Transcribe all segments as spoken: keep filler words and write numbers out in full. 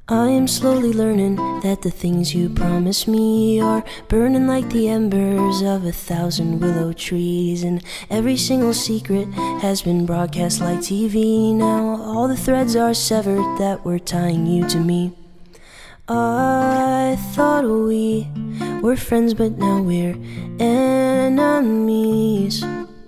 I am slowly learning that the things you promised me are burning like the embers of a thousand willow trees, and every single secret has been broadcast like T V. Now all the threads are severed that were tying you to me. I thought we were friends, but now we're enemies.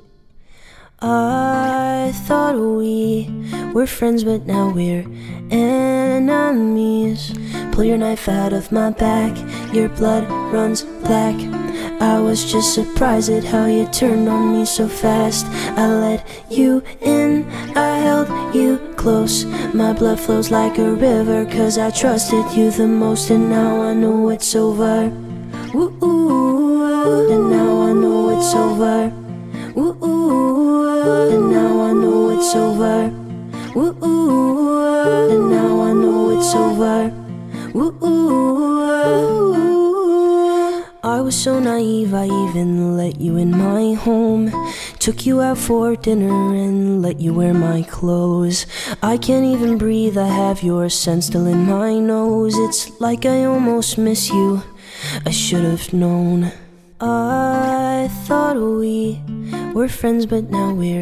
I thought we were friends, but now we're enemies. Pull your knife out of my back, your blood runs black. I was just surprised at how you turned on me so fast. I let you in, I held you close. My blood flows like a river, cause I trusted you the most. And now I know it's over. Woo-ooh. And now I know it's over. Woo-ooh. And now I know it's over. Woo-ooh. And now I know it's over. Woo-ooh. I was so naive, I even let you in my home. Took you out for dinner and let you wear my clothes. I can't even breathe, I have your scent still in my nose. It's like I almost miss you, I should have known. I thought we were friends, but now we're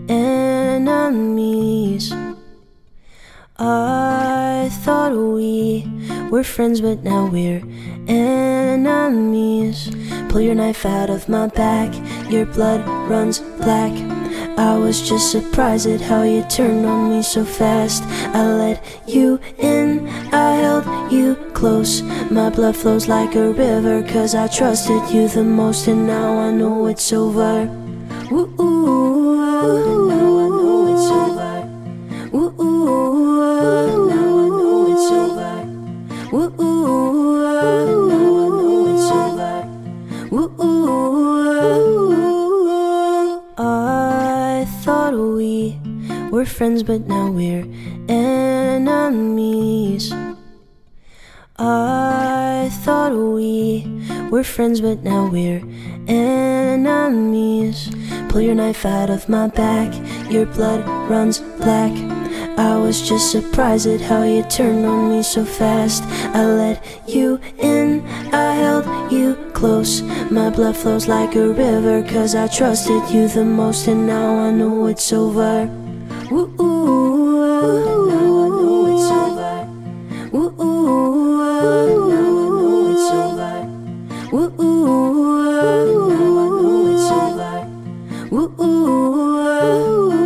enemies. I thought we were friends, but now we're enemies. Pull your knife out of my back, your blood runs black. I was just surprised at how you turned on me so fast. I let you in, I held you close. My blood flows like a river, cause I trusted you the most. And now I know it's over. Woo-ooh. And now I know it's over. Woo-ooh. And now I know it's over. Woo-ooh. And now I know it's over. Woo-ooh. I thought we were friends, but now we're enemies. I thought we were friends, but now we're enemies. Pull your knife out of my back, your blood runs black. I was just surprised at how you turned on me so fast. I let you in, I held you close. My blood flows like a river, cause I trusted you the most. And now I know it's over. Woo-ooh. And now I know it's over. Woo-ooh. And now I know it's over. Woo-ooh. And now I know it's over. Woo-ooh.